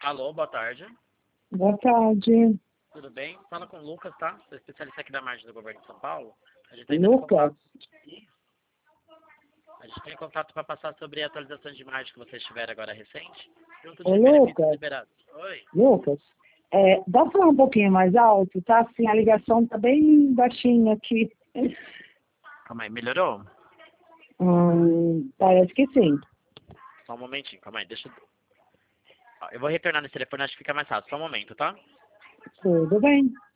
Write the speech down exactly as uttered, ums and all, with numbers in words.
Alô, boa tarde. Boa tarde. Tudo bem? Fala com o Lucas, tá? Sou especialista aqui da margem do governo de São Paulo. A gente tá em Lucas? contato. A gente tem contato para passar sobre atualizações de margem que vocês tiveram agora recente. Junto de Ô, benefícios Lucas. liberados. Oi. Lucas, é, dá pra falar um pouquinho mais alto, tá? Assim, a ligação tá bem baixinha aqui. Calma aí, melhorou? Hum, parece que sim. Só um momentinho, calma aí, deixa eu... Ó, eu vou retornar nesse telefone, acho que fica mais fácil. Só um momento, tá? Tudo bem.